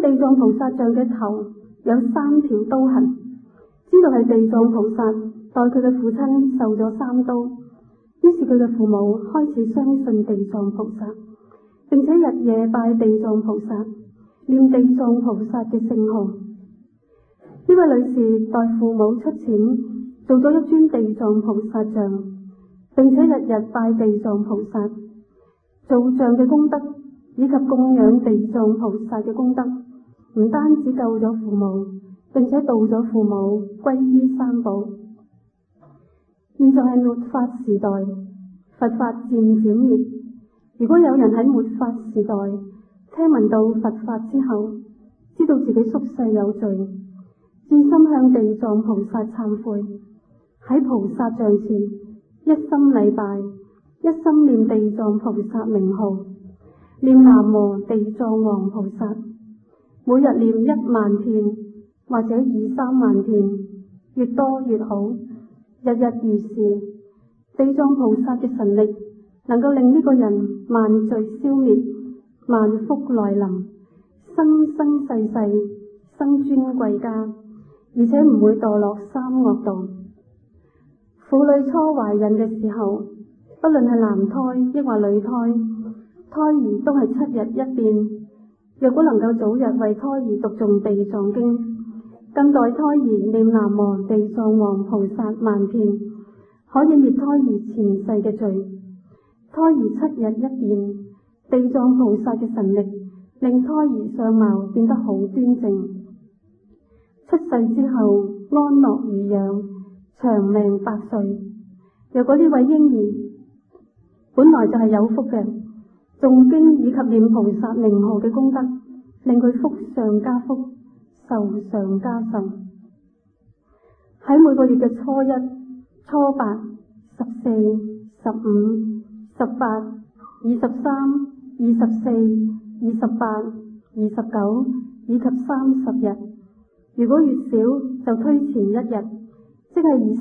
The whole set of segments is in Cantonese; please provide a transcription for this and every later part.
地藏菩薩像嘅頭有3條刀痕，知道係地藏菩薩代佢嘅父親受咗3刀，於是佢嘅父母開始相信地藏菩薩，並且日夜拜地藏菩薩，念地藏菩薩嘅聖號。呢位女士代父母出錢做咗一尊地藏菩薩像，並且日日拜地藏菩薩。做像嘅功德以及供養地藏菩薩嘅功德，唔單止救咗父母，並且導咗父母皈依三寶。現在係末法時代，佛法漸漸滅。如果有人喺末法時代聽聞到佛法之後，知道自己宿世有罪，至心向地藏菩薩懺悔，喺菩薩像前一心禮拜，一心念地藏菩薩名號，念南無地藏王菩薩，每日念1萬遍或者2、3萬遍，越多越好，日日如是。地藏菩薩嘅神力能夠令呢個人萬罪消滅，萬福來臨，生生世世生尊貴家，而且唔會墮落三惡道。婦女初懷孕嘅時候，不論係男胎抑或女胎，胎兒都係7日一變。若果能夠早日為胎兒讀誦地藏經，更代胎兒念南無地藏王菩薩萬遍，可以滅胎兒前世嘅罪。胎兒7日一變，地藏菩薩嘅神力令胎兒相貌變得好端正，出世之後安樂如養，長命100歲。若果呢位嬰兒本來就係有福嘅，誦經以及念菩薩名號嘅功德，令佢福上加福，壽上加壽。喺每個月嘅初1、初8、14、15、18、23、24、28、29以及30日。如果越少就推前1日，即係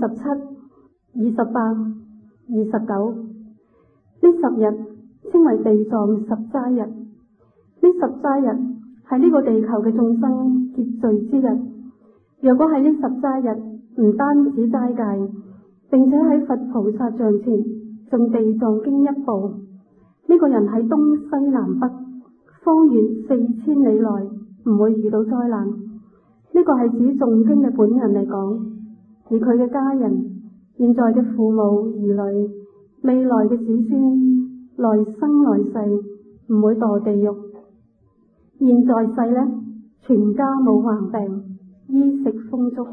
27、28、29。呢10日稱為地藏十齋日。呢十齋日係呢個地球嘅眾生結罪之日。若果喺呢十齋日唔單止齋戒，並且喺佛菩薩像前誦地藏經1部，呢個人喺東西南北方圓4000里內唔會遇到災難。呢個係指誦經嘅本人嚟講，而佢嘅家人、現在嘅父母兒女、未來嘅子孫、來生來世唔會墮地獄。現在世呢，全家冇橫病，衣食豐足。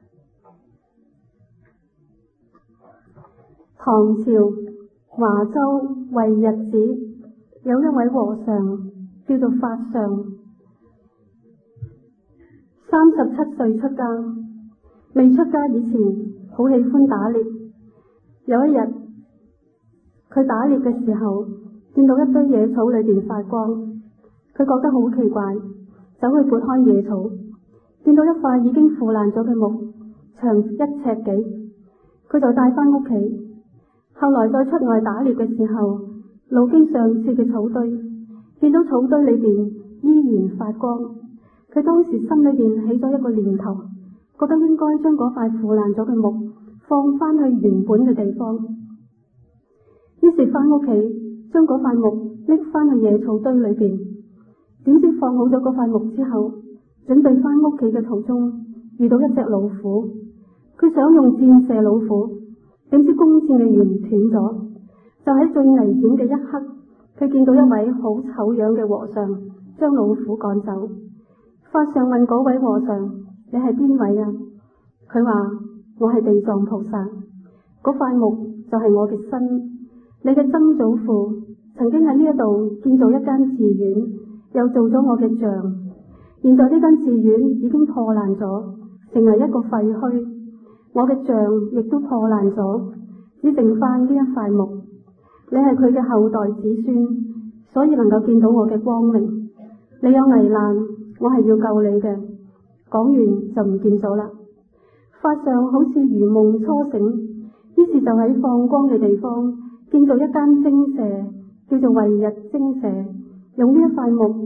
唐朝華州惠日寺有一位和尚叫做法相，37歲出家。未出家以前好喜歡打獵。有一日佢打獵嘅時候，見到一堆野草裏邊發光，佢覺得好奇怪，走去撥開野草，見到一塊已經腐爛咗嘅木，長1尺幾，佢就帶返屋企。後來再出外打獵嘅時候，路經上次嘅草堆，見到草堆裏邊依然發光，佢當時心裏邊起咗一個念頭，覺得應該將嗰塊腐爛咗嘅木放返去原本嘅地方。於是返屋企將嗰塊木拎返去野草堆裏邊。點知放好咗嗰塊木之後，準備返屋企嘅途中遇到一隻老虎，佢想用箭射老虎，點知弓箭嘅弦斷咗。就喺最危險嘅一刻，佢見到一位好醜樣嘅和尚將老虎趕走。法相問嗰位和尚：你係邊位啊？佢話：我係地藏菩薩，嗰塊木就係我嘅身。你嘅曾祖父曾經喺呢一度建造一間寺院，又做咗我嘅像。現在呢間寺院已經破爛咗，成為一個廢墟。我嘅像亦都破爛咗，只剩翻呢一塊木。你係佢嘅後代子孫，所以能夠見到我嘅光明。你有危難，我係要救你嘅。講完就唔見咗啦。法相好似如夢初醒，於是就喺放光嘅地方建造一間精舍，叫做惠日精舍，用呢一塊木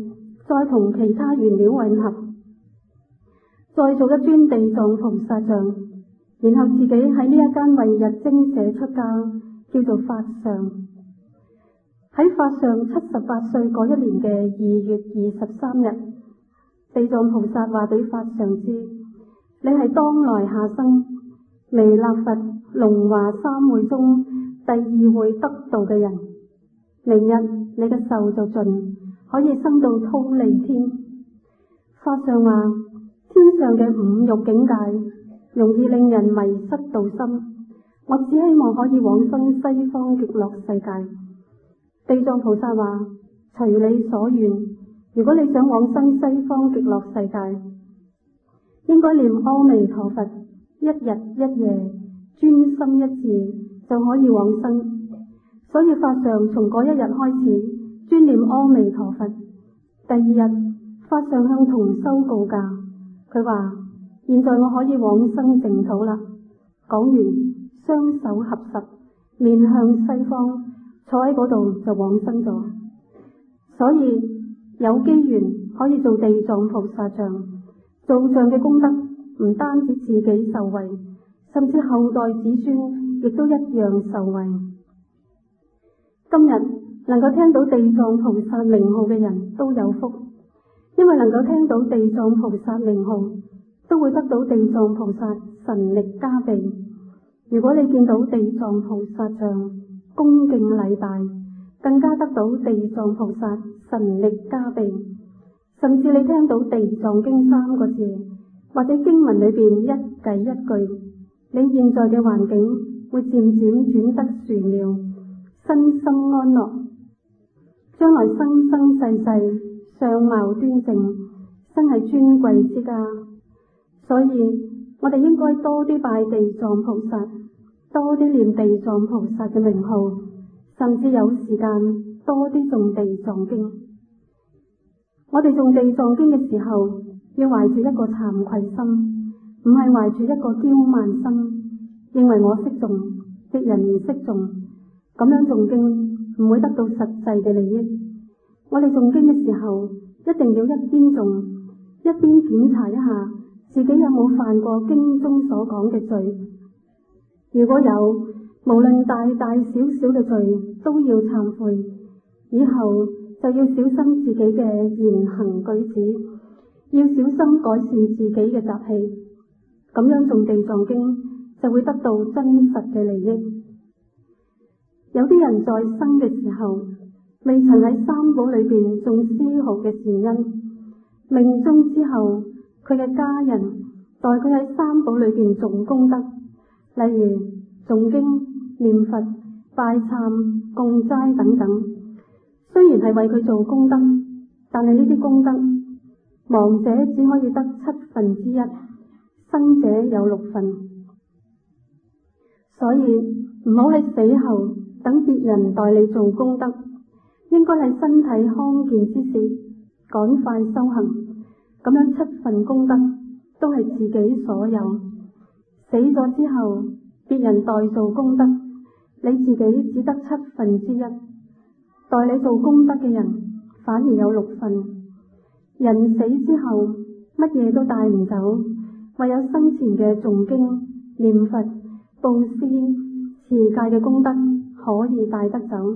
再同其他原料混合，再做一尊地藏菩薩像，然後自己喺呢一間慧日精舍出家，叫做法相。喺法相78歲嗰一年嘅2月23日，地藏菩薩話俾法相知：你係當來下生彌勒佛龍華三會中第2會得道嘅人，明日你嘅壽就盡，可以升到忉利天。法相話：天上嘅五欲境界容易令人迷失道心，我只希望可以往生西方極樂世界。地藏菩薩話：隨你所願，如果你想往生西方極樂世界，應該念阿彌陀佛一日一夜，專心一致就可以往生。所以法相從嗰一日開始專念阿彌陀佛。第2日，法相向同修告假，佢話：現在我可以往生淨土啦。講完，雙手合十，面向西方，坐喺嗰度就往生咗。所以有機緣可以做地藏菩薩像，做像嘅功德唔單止自己受惠，甚至後代子孫亦都一樣受惠。今日能夠聽到地藏菩薩名號嘅人都有福，因為能夠聽到地藏菩薩名號，都會得到地藏菩薩神力加被。如果你見到地藏菩薩像，恭敬禮拜，更加得到地藏菩薩神力加被。甚至你聽到地藏經3個字，或者經文裏邊一偈一句，你現在嘅環境會漸漸轉得殊妙，身心安樂，將來生生世世相貌端正，生係尊貴之家。所以我哋應該多啲拜地藏菩薩，多啲念地藏菩薩嘅名號，甚至有時間多啲誦地藏經。我哋誦地藏經嘅時候，要懷住一個慚愧心，唔係懷住一個驕慢心，認為我識誦，別人唔識誦，咁樣誦經唔會得到實際嘅利益。我哋誦經嘅時候，一定要一邊誦，一邊檢查一下自己有冇犯過經中所講嘅罪。如果有，無論大大小小嘅罪都要懺悔，以後就要小心自己嘅言行舉止，要小心改善自己嘅習氣，咁樣誦地藏經就會得到真實嘅利益。有啲人在生嘅時候未曾喺三寶裏邊種絲毫嘅善因，命終之後佢嘅家人代佢喺三寶裏邊種功德，例如誦經、念佛、拜懺、供齋等等。雖然係為佢做功德，但係呢啲功德亡者只可以得1/7，生者有6份。所以唔好喺死後等別人代你做功德，應該喺身體康健之時趕快修行，咁樣7份功德都係自己所有。死咗之後別人代做功德，你自己只得1/7，代你做功德嘅人反而有6份。人死之後乜嘢都帶唔走，唯有生前嘅誦經、念佛、布施、持戒嘅功德可以帶得走。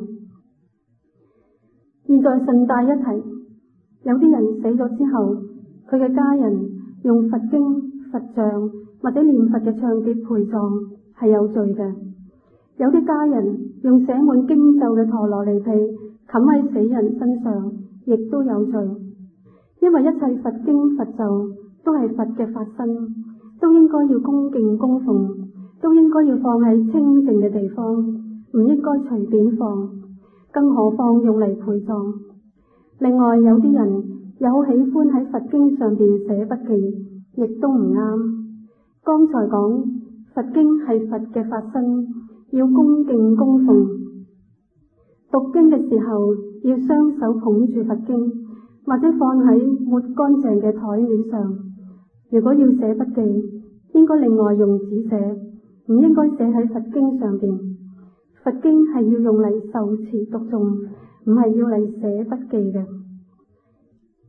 現在順帶一提，有啲人死咗之後，佢嘅家人用佛經、佛像或者念佛嘅唱碟陪葬係有罪嘅。有啲家人用寫滿經咒嘅陀羅尼被冚喺死人身上，亦都有罪。因為一切佛經佛咒都係佛嘅法身，都應該要恭敬供奉，都應該要放喺清淨嘅地方，唔應該隨便放，更何況用嚟陪葬。另外有啲人又好喜歡喺佛經上邊寫筆記，亦都唔啱。剛才講佛經係佛嘅法身，要恭敬供奉。讀經嘅時候要雙手捧住佛經，或者放喺抹乾淨嘅台面上。如果要寫筆記，應該另外用紙寫，唔應該寫喺佛經上邊。佛經係要用嚟受持讀誦，唔係要嚟寫筆記嘅。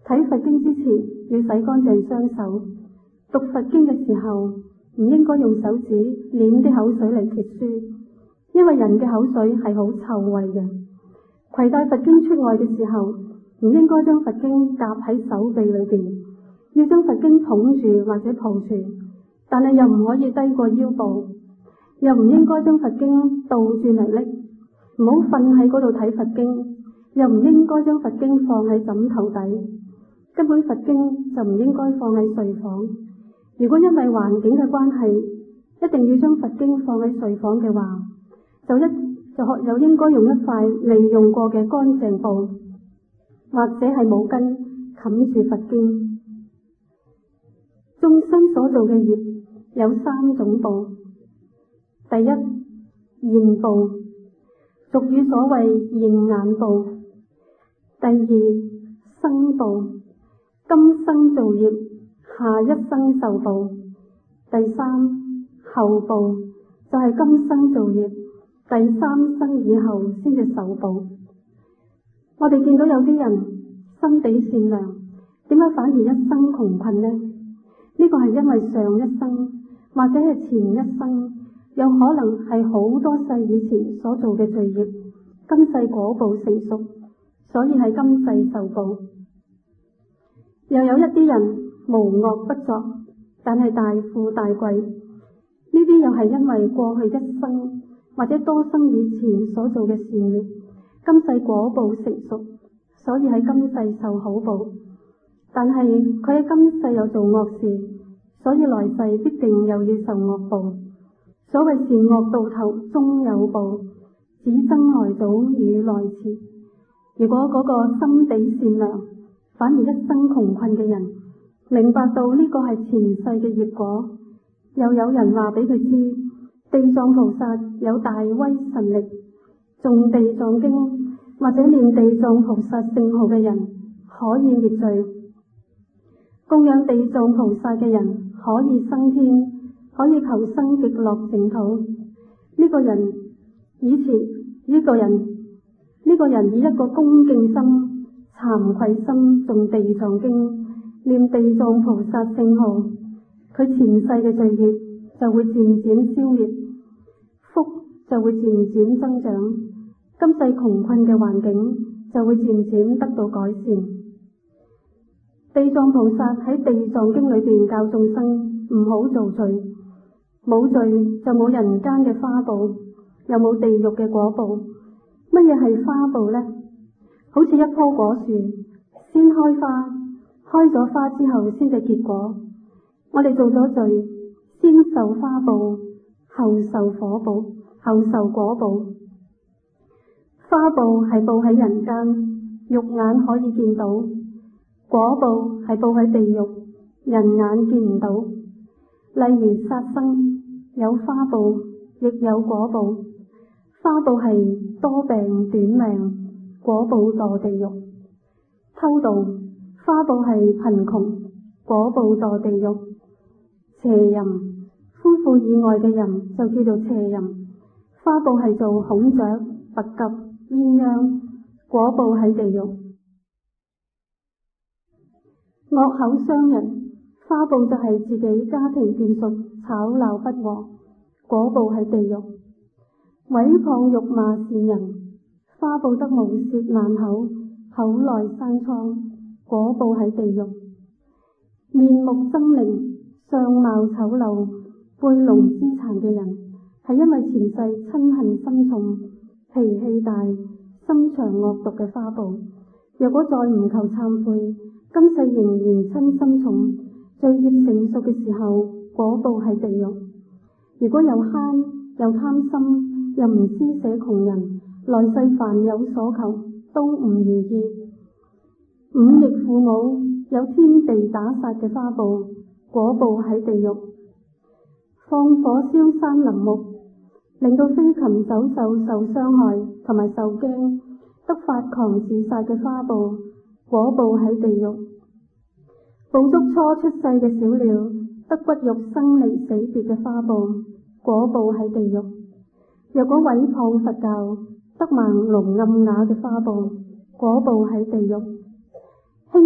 睇佛經之前要洗乾淨雙手，讀佛經嘅時候唔應該用手指舐啲口水嚟揭書，因為人嘅口水係好臭味嘅。攜帶佛經出外嘅時候，唔應該將佛經夾喺手臂裏邊，要將佛經捧住或者抱住，但係又唔可以低過腰部，又唔應該將佛經倒轉嚟拎，唔好瞓喺嗰度睇佛經，又唔應該將佛經放喺枕頭底，根本佛經就唔應該放喺睡房。如果因為環境嘅關係，一定要將佛經放喺睡房嘅話，就應該用一塊未用過嘅乾淨布，或者係毛巾冚住佛經。眾生所做嘅業有3種布。第一，現布，俗語所謂現眼布。第二，生布，今生造業，下一生受報。第三，後報，就係今生造業，第3生以後先至受報。我哋見到有啲人心地善良，點解反而一生窮困呢？呢個係因為上一生或者係前一生，有可能係好多世以前所做嘅罪業，今世果報成熟，所以喺今世受報。又有一啲人無惡不作，但係大富大貴，呢啲又係因為過去一生或者多生以前所做嘅善業，今世果報成熟，所以喺今世受好報。但係佢喺今世又做惡事，所以來世必定又要受惡報。所謂善惡到頭終有報，只爭來早與來遲。如果嗰個心地善良，反而一生窮困嘅人，明白到呢個係前世嘅業果，又有人話俾佢知，地藏菩薩有大威神力，誦地藏經或者念地藏菩薩聖號嘅人可以滅罪，供養地藏菩薩嘅人可以升天，可以求生極樂淨土。呢個人以一個恭敬心、慚愧心誦地藏經、念地藏菩薩聖號，佢前世嘅罪業就會漸漸消滅，福就會漸漸增長，今世窮困嘅環境就會漸漸得到改善。地藏菩薩喺地藏經裏邊教眾生唔好做罪，冇罪就冇人間嘅花報，又冇地獄嘅果報。乜嘢係花報呢？好似一棵果樹，先開花，開咗花之後先至結果。我哋做咗罪，先受花報，後受果報。花報係報喺人間，肉眼可以見到；果報係報喺地獄，人眼見唔到。例如殺生，有花報，亦有果報。花報係多病短命，果報墮地獄；偷盜，花報係貧窮，果報墮地獄；邪淫，夫婦以外嘅人就叫做邪淫，花報係做孔雀、白鴿、鴛鴦，果報喺地獄；惡口傷人，花報就係自己家庭眷屬吵鬧不和，果報喺地獄；毀謗辱罵善人，花報得無舌爛口，口內生瘡，果報喺地獄；面目猙獰、相貌醜陋、背聾肢殘嘅人，係因為前世嗔恨心重、脾氣大、心腸惡毒嘅花報。若果再唔求懺悔，今世仍然嗔心重，罪業成熟嘅時候，果報喺地獄。如果又慳又貪心，又唔施捨窮人，來世凡有所求都唔如意。忤逆父母，有天地打殺嘅花報，果報喺地獄。放火燒山林木，令到飛禽走獸受傷害同埋受驚，得發狂自殺嘅花報，果報喺地獄。捕捉初出世嘅小鳥，得骨肉生離死別嘅花報，果報喺地獄。若果毀謗佛教，得盲聾暗啞嘅花報，果報喺地獄。輕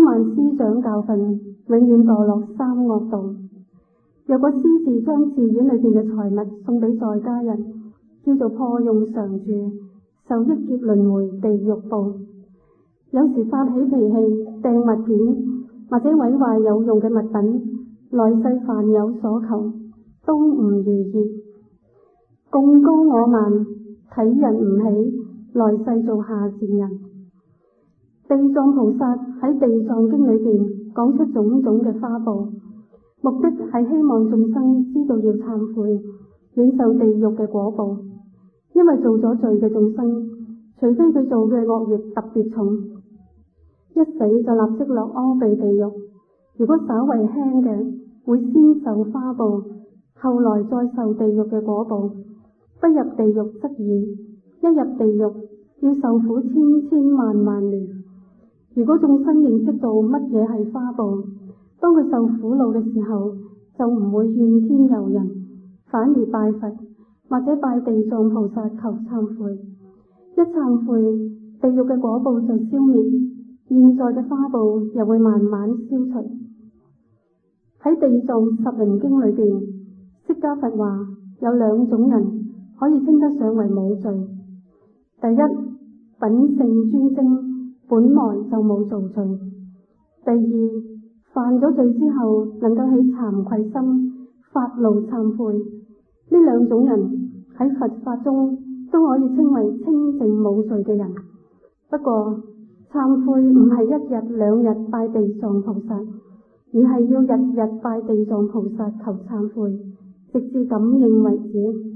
慢師長教訓，永遠墮落三惡道。若果私自將寺院裏邊嘅財物送俾在家人，叫做破用常住，受億劫輪迴地獄報。有時發起脾氣，掟物件或者毀壞有用嘅物品，來世凡有所求，都唔如意。貢高我慢，睇人唔起，來世做下賤人。地藏菩薩喺地藏經裏邊講出種種嘅花報，目的係希望眾生知道要懺悔，免受地獄嘅果報。因為做咗罪嘅眾生，除非佢做嘅惡業特別重，一死就立即落阿鼻地獄。如果稍為輕嘅，會先受花報，後來再受地獄嘅果報。不入地獄則已，一入地獄要受苦千千萬萬年。如果眾生認識到乜嘢係花報，當佢受苦惱嘅時候，就唔會怨天尤人，反而拜佛或者拜地藏菩薩求懺悔。一懺悔，地獄嘅果報就消滅，現在嘅花報又會慢慢消除。喺地藏十輪經裏邊，釋迦佛話有兩種人可以稱得上為冇罪。第一，品性專精，本來就冇做罪。第二，犯咗罪之後能夠起慚愧心，發怒懺悔。呢兩種人喺佛法中都可以稱為清淨冇罪嘅人。不過懺悔唔係一日兩日拜地藏菩薩，而係要日日拜地藏菩薩求懺悔，直至感應為止。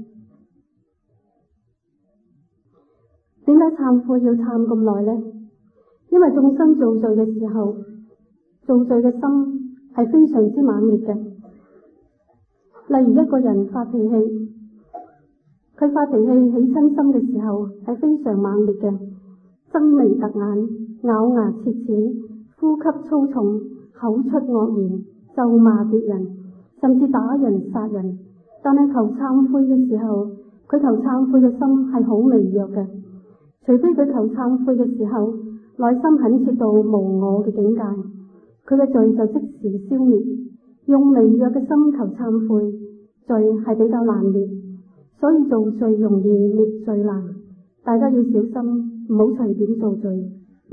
點解懺悔要懺咁耐呢？因為眾生做罪嘅時候，做罪嘅心係非常之猛烈嘅。例如一個人發脾氣，佢發脾氣起親心嘅時候係非常猛烈嘅，爭眉突眼，咬牙切齒，呼吸粗重，口出惡言，咒罵別人，甚至打人殺人。但係求懺悔嘅時候，佢求懺悔嘅心係好微弱嘅，除非佢求懺悔嘅時候內心懇切到無我嘅境界，佢嘅罪就即時消滅。用微弱嘅心求懺悔，罪係比較難滅，所以做罪容易，滅罪難。大家要小心，唔好隨便做罪。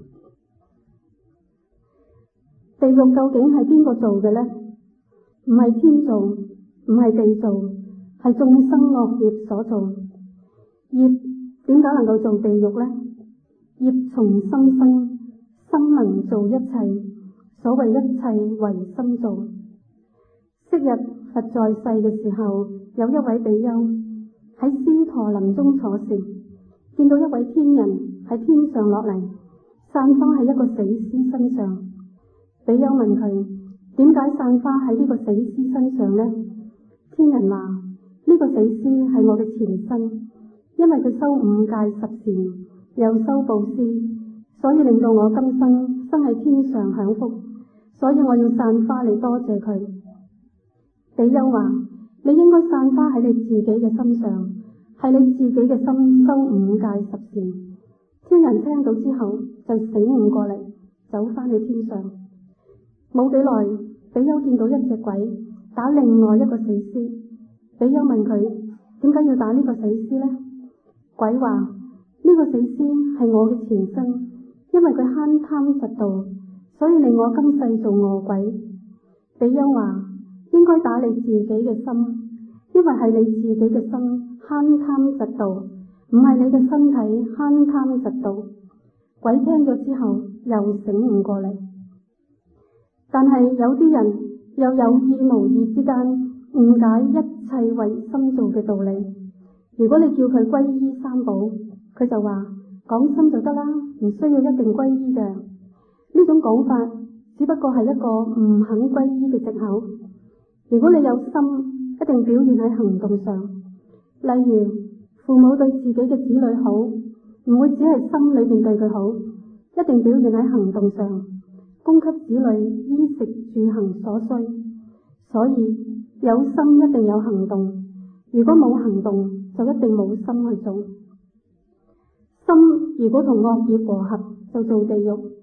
地獄究竟係邊個做嘅呢？唔係天做，唔係地做，係眾生惡業所做。業點解能夠做地獄呢？業從心生，心能做一切，所謂一切唯心造。昔日佛在世嘅時候，有一位比丘喺獅陀林中坐禪，見到一位天人喺天上落嚟，散花喺一個死屍身上。比丘問佢點解散花喺呢個死屍身上呢？天人話呢個死屍係我嘅前身，因為佢修五戒十善，又修布施，所以令到我今生喺天上享福，所以我要散花嚟多謝佢。比丘話你應該散花喺你自己嘅身上，係你自己嘅心修五戒十善。天人聽到之後就醒悟過嚟，走返去天上。冇幾耐，比丘見到一隻鬼打另外一個死屍。比丘問佢點解要打呢個死屍呢？鬼話呢個死屍係我嘅前身，因為佢慳貪嫉妒，所以令我今世做餓鬼。比丘話應該打你自己嘅心，因為係你自己嘅心慳貪嫉妒，唔係你嘅身體慳貪嫉妒。鬼聽咗之後又醒悟過嚟，但係有啲人又有意無意之間誤解一切唯心造嘅道理。如果你叫佢皈依三寶，佢就話講心就得啦，唔需要一定皈依嘅。呢種講法只不過係一個唔肯皈依嘅藉口。如果你有心，一定表現喺行動上。例如父母對自己嘅子女好，唔會只係心裏邊對佢好，一定表現喺行動上，供給子女衣食住行所需。所以有心一定有行動，如果冇行動就一定冇心去做。心如果同惡業和合就做地獄，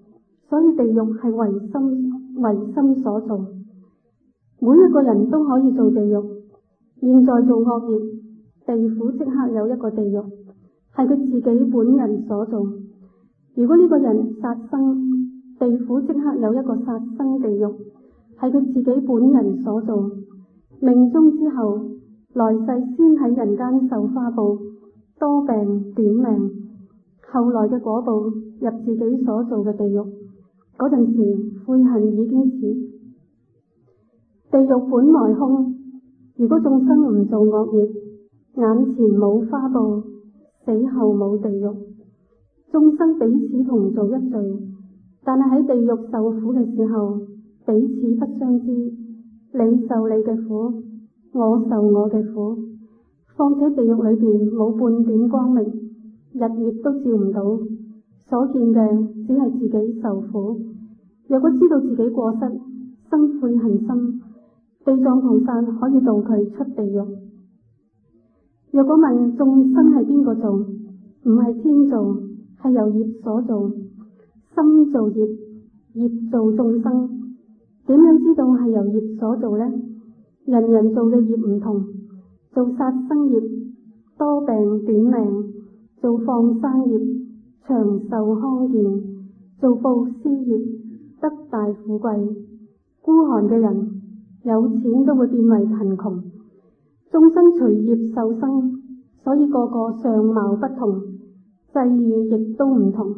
所以地獄係唯心所造。每一個人都可以做地獄。現在做惡業，地府即刻有一個地獄，係佢自己本人所做。如果呢個人殺生，地府即刻有一個殺生地獄，係佢自己本人所做。命終之後，來世先喺人間受花報，多病短命，後來嘅果報入自己所做嘅地獄。嗰陣時悔恨已經遲。地獄本來空，如果眾生唔做惡業，眼前冇花報，死後冇地獄。眾生彼此同做一罪，但係喺地獄受苦嘅時候，彼此不相知。你受你嘅苦，我受我嘅苦。況且地獄裏邊冇半點光明，日月都照唔到，所見嘅只係自己受苦。若果知道自己過失，生悔恨心，地藏菩薩可以導佢出地獄。若果問眾生係邊個做，唔係天做，係由業所做。心做業，業做眾生。點樣知道係由業所做呢？人人做嘅業唔同，做殺生業多病短命，做放生業長壽康健，做布施業得大富貴。孤寒嘅人有錢都會變為貧窮。眾生隨業受生，所以個個相貌不同，際遇亦都唔同。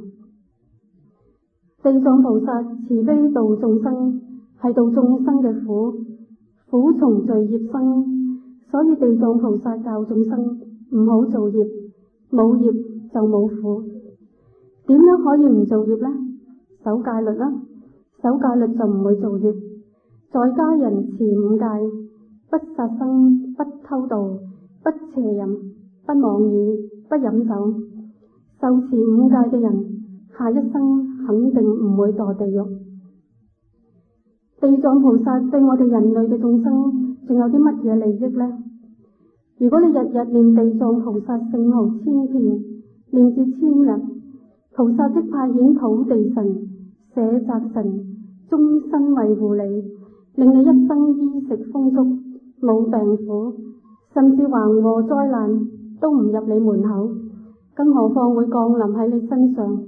地藏菩薩慈悲度眾生，係度眾生嘅苦，苦從罪業生，所以地藏菩薩教眾生唔好做業，冇業就冇苦。點樣可以唔做業呢？守戒律啦，守戒律就唔會做業。在家人持五戒，不殺生，不偷盜，不邪淫，不妄語，不飲酒。受持五戒嘅人，下一生肯定唔會墮地獄。地藏菩薩對我哋人類嘅眾生仲有啲乜嘢利益呢？如果你日日念地藏菩薩聖號千遍，念至1000日，菩薩即派遣土地神、舍宅神，終身維護你，令你一生衣食豐足，冇病苦，甚至橫禍災難都唔入你門口，更何況會降臨喺你身上。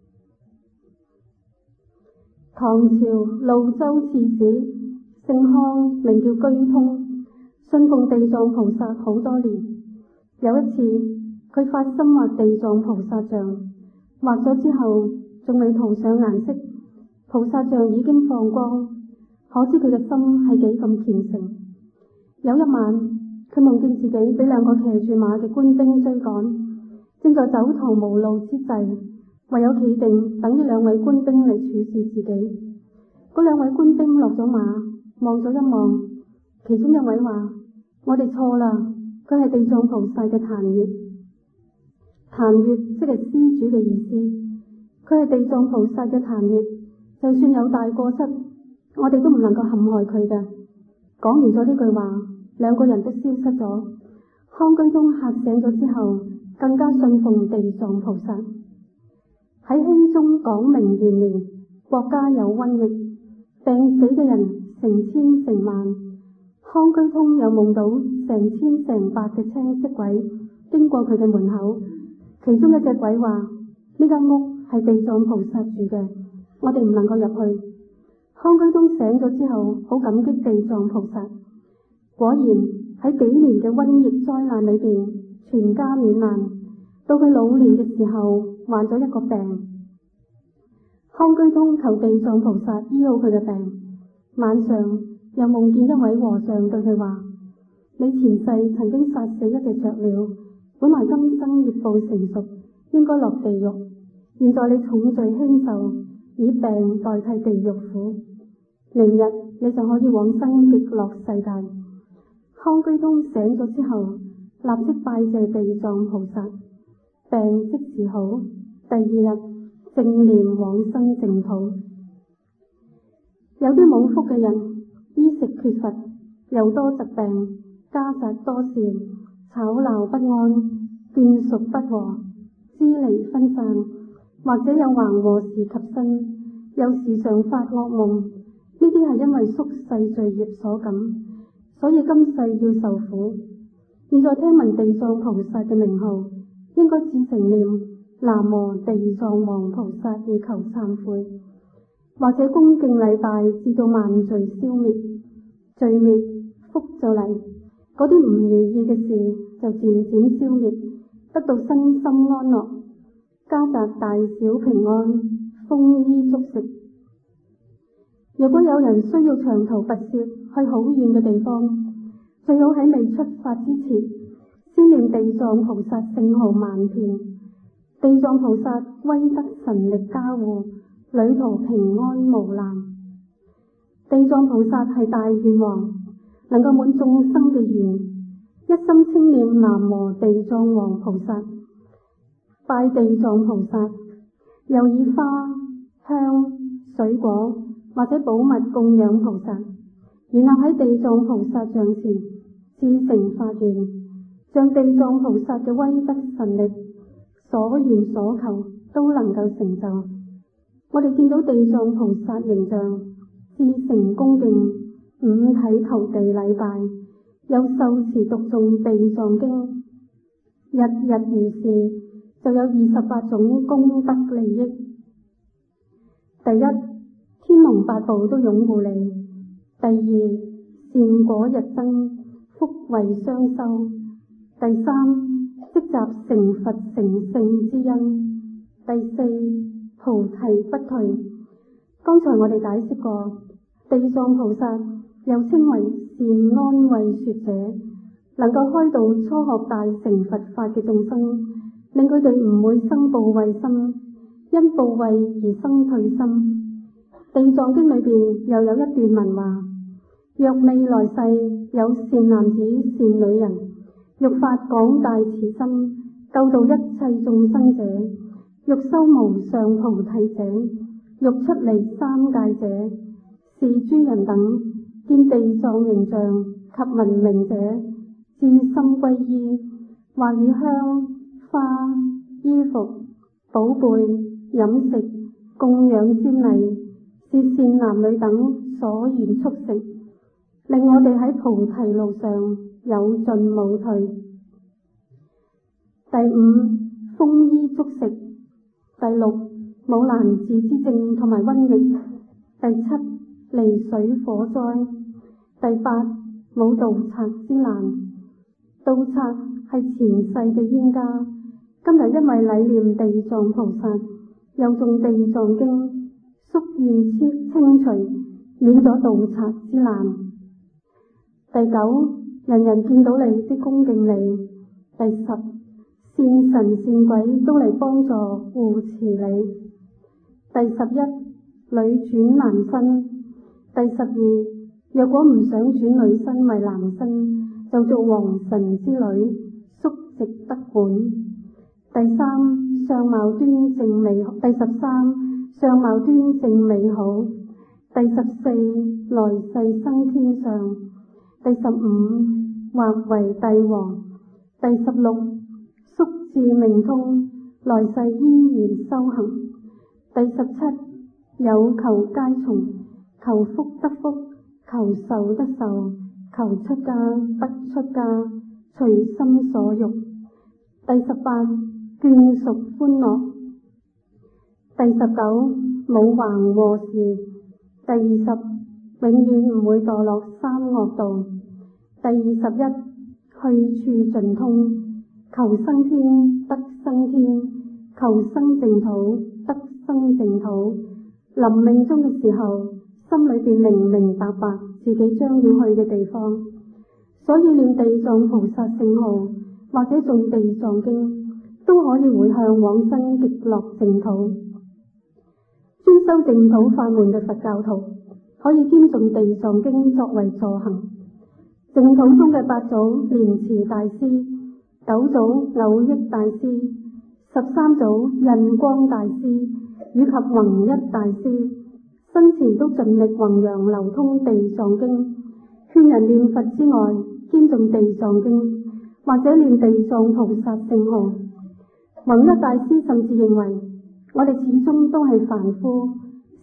唐朝廬州刺史姓康，名叫居通，信奉地藏菩薩好多年。有一次，佢發心畫地藏菩薩像，畫咗之後仲未塗上顏色，菩薩像已經放光，可知佢嘅心係幾咁虔誠。有一晚，佢夢見自己俾2個騎住馬嘅官兵追趕，正在走投無路之際，唯有企定等呢2位官兵嚟處置自己。嗰2位官兵落咗馬，望咗一望，其中一位話：我哋錯啦，佢係地藏菩薩嘅檀越。檀越即係施主嘅意思，佢係地藏菩薩嘅檀越，就算有大過失，我哋都唔能夠陷害佢嘅。講完咗呢句話，2個人都消失咗。康居通嚇醒咗之後，更加信奉地藏菩薩。喺熙宗廣明元年，國家有瘟疫，病死嘅人成千成萬。康居通又夢到成千成百嘅青色鬼經過佢嘅門口，其中一隻鬼話：呢間屋係地藏菩薩住嘅，我哋唔能夠入去。康居通醒咗之後，好感激地藏菩薩。果然喺幾年嘅瘟疫災難裏邊，全家免難。到佢老年嘅時候，患咗一個病。康居通求地藏菩薩醫好佢嘅病。晚上又夢見一位和尚對佢話：你前世曾經殺死一隻雀鳥，本來今生業報成熟，應該落地獄。現在你重罪輕受，以病代替地獄苦，明日你就可以往生極樂世界。康居通醒咗之後，立即拜謝地藏菩薩，病即時好。第2日正念往生淨土。有啲冇福嘅人，衣食缺乏，又多疾病，家宅多事，吵鬧不安，眷屬不和，支離分散，或者有橫禍事及身， 又時常發惡夢，呢啲係因為宿世罪孽所感，所以今世要受苦。現在聽聞地藏菩薩嘅名號，應該只成念南無地藏王菩薩而求懺悔，或者恭敬禮拜，直到萬罪消滅，罪滅福就嚟，嗰啲唔如意嘅事就漸漸消滅，得到身心安樂，家宅大小平安，豐衣足食。如果有人需要長途跋涉去好遠嘅地方，最好喺未出發之前，先念地藏菩薩聖號萬遍。地藏菩薩威德神力加護，旅途平安無難。地藏菩薩係大願王，能夠滿眾生嘅願，一心稱念南無地藏王菩薩，拜地藏菩薩，又以花香水果或者寶物供養菩薩，然後喺地藏菩薩像前至誠發願，將地藏菩薩嘅威德神力所願所求都能夠成就。我哋見到地藏菩薩形象，至誠恭敬，五體投地禮拜，有受持讀誦地藏經，日日如是，就有28種功德利益。第一，天龍八部都擁護你；第二，善果日增，福慧雙修；第三，積集成佛成聖之因；第四，菩提不退。剛才我哋解釋過，地藏菩薩又稱為善安慧說者，能夠開導初學大乘佛法嘅眾生，令佢哋唔會生怖畏心，因怖畏而生退心。地藏經裏邊又有一段文話：若未來世有善男子善女人，欲發廣大慈心，救度一切眾生者，欲修無上菩提者，欲出離三界者，是諸人等見地藏形象及聞名者，至心歸依，或以香花衣服寶貝飲食供養瞻禮，是善男女等所願速成，令我哋喺菩提路上有進無退。第五，豐衣足食。第六，冇難治之症同埋瘟疫。第七，離水火災。第八，冇盜賊之難。盜賊係前世嘅冤家，今日因為禮念地藏菩薩，又誦地藏經，宿願清除，免咗盜賊之難。第九，人人見到你都恭敬你。第十，善神善鬼都嚟幫助護持你。第11，女轉男身。第12，若果唔想轉女身為男身，就做王神之女，叔值得本。第3，相貌端正美好。第13，相貌端正美好。第14，來世生天上。第15，或為帝王。第16，宿智明通，來世依然修行。第17，有求皆從，求福得福，求壽得壽，求出家得出家，隨心所欲。第18，眷屬歡樂。第19，冇橫禍事。第20，永遠唔會墮落三惡道。第21，去處盡通，求生天得生天，求生淨土得生淨土。臨命終嘅時候，心裏邊明明白白自己將要去嘅地方，所以念地藏菩薩聖號或者誦地藏經，都可以回向往生極樂淨土。專修淨土法門嘅佛教徒，可以兼誦地藏經作為助行。淨土中嘅8祖蓮池大師、9祖藕益大師、13祖印光大師以及弘一大師，生前都盡力弘揚流通地藏經，勸人念佛之外，兼誦地藏經或者念地藏菩薩聖號。弘一大師甚至認為，我哋始終都係凡夫，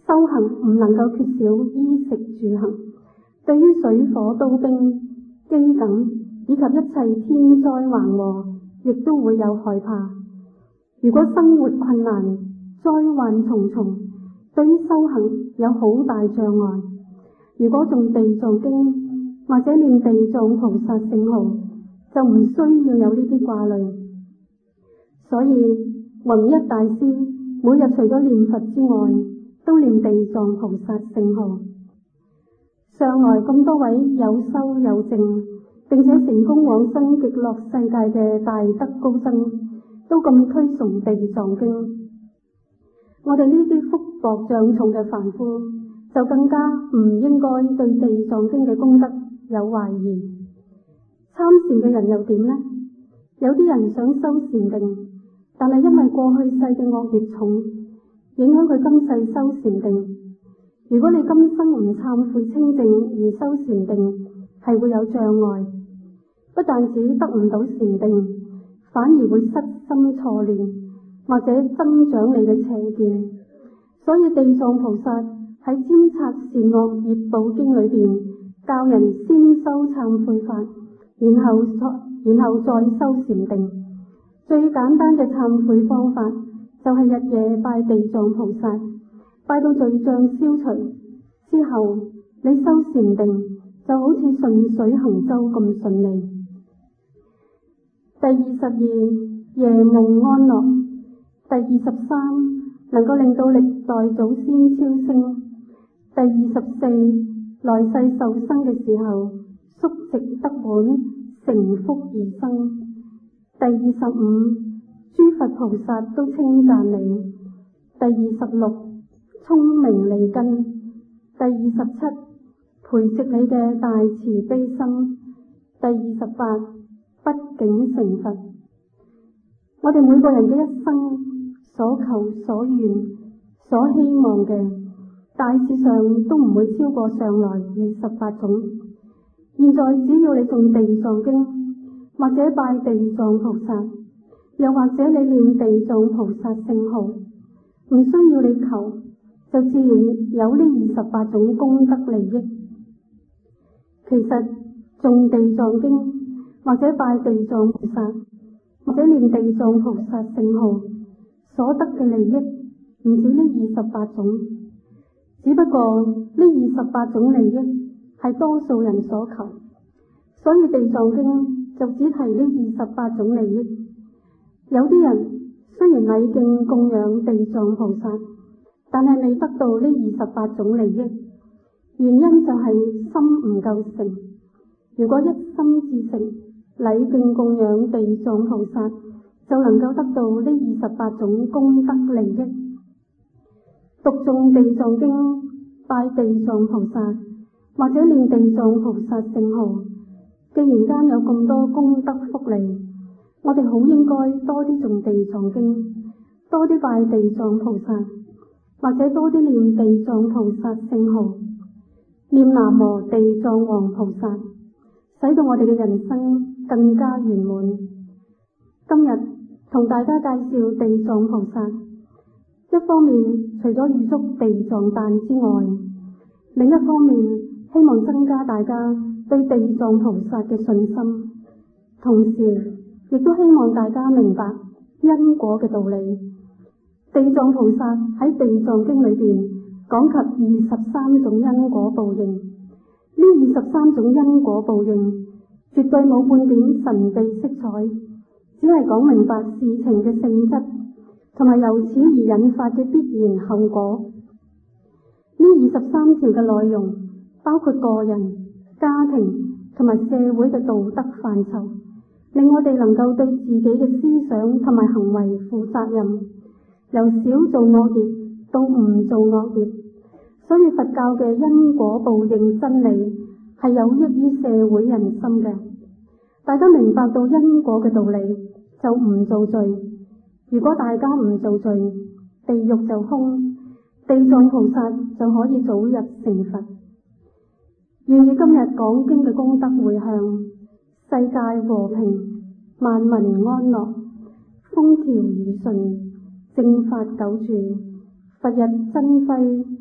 修行唔能夠缺少衣食住行，對於水火刀兵、饑饉以及一切天災橫禍，亦都會有害怕。如果生活困難、災患重重，對於修行有好大障礙，如果誦地藏經或者念地藏菩薩聖號，就唔需要有呢啲掛慮。所以弘一大師每日除咗念佛之外，都念地藏菩薩聖號。上來咁多位有修有證，並且成功往生極樂世界嘅大德高僧，都咁推崇地藏經。我哋呢啲福薄障重嘅凡夫，就更加唔應該對地藏經嘅功德有懷疑。參禪嘅人又點呢？有啲人想修禪定，但係因為過去世嘅惡業重，影響佢今世修禪定。如果你今生唔懺悔清淨而修禪定，係會有障礙，不但止得唔到禪定，反而會失心錯亂，或者增長你嘅邪見。所以地藏菩薩喺《瞻察善惡業報經》裏邊教人先修懺悔法，然後再修禪定。最簡單嘅懺悔方法就係日夜拜地藏菩薩，拜到罪障消除之後，你修禪定就好似順水行舟咁順利。第22，夜夢安樂。第23，能夠令到歷代祖先超升。第24，來世受生嘅時候，宿直得本，成福而生。第25，諸佛菩薩都稱讚你。第26，聰明利根。第27，培植你嘅大慈悲心。第28，不境成佛。我哋每個人嘅一生所求所願所希望嘅，大致上都唔會超過上來28種。現在只要你誦地藏經，或者拜地藏菩薩，又或者你念地藏菩薩聖號，唔需要你求，就自然有呢28種功德利益。其實誦地藏經或者拜地藏菩薩，或者念地藏菩薩聖號，所得嘅利益唔止呢28種，只不過呢28種利益係多數人所求，所以地藏經就只提呢28種利益。有啲人雖然禮敬供養地藏菩薩，但係未得到呢28種利益，原因就係心唔夠誠。如果一心至誠，禮敬供養地藏菩薩，就能夠得到呢28種功德利益。讀誦地藏經、拜地藏菩薩或者念地藏菩薩聖號，既然間有咁多功德福利，我哋好應該多啲誦地藏經，多啲拜地藏菩薩，或者多啲念地藏菩薩聖號，念南無地藏王菩薩，使到我哋嘅人生更加圓滿。今日同大家介紹地藏菩薩，一方面除咗預祝地藏誕之外，另一方面希望增加大家對地藏菩薩嘅信心，同時亦都希望大家明白因果嘅道理。地藏菩薩喺地藏經裏邊講及23種因果報應，呢23種因果報應絕對冇半點神秘色彩，只係講明白事情嘅性質，同埋由此而引發嘅必然後果。呢23條嘅內容包括個人、家庭同埋社會嘅道德範疇，令我哋能夠對自己嘅思想同埋行為負責任，由少做惡業到唔做惡業。所以佛教嘅因果報應真理係有益於社會人心嘅。大家明白到因果嘅道理，就唔做罪。如果大家唔做罪，地獄就空，地藏菩薩就可以早日成佛。願以今日講經嘅功德回向，世界和平，萬民安樂，風調雨順，正法久住，佛日增輝，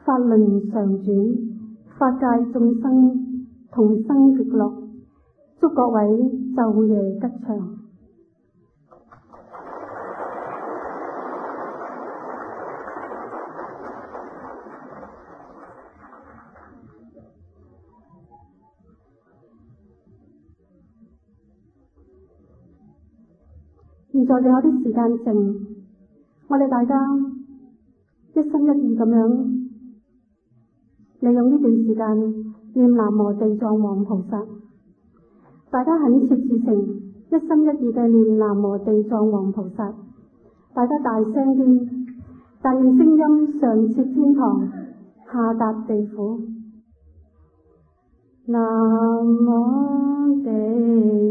法輪常轉，法界眾生同生極樂。祝各位晝夜吉祥。現在仲有啲時間剩，我哋大家一心一意咁樣利用呢段時間念南無地藏王菩薩。大家懇切至誠，一心一意嘅念南無地藏王菩薩。大家大聲啲，但願聲音上切天堂，下達地府。南無地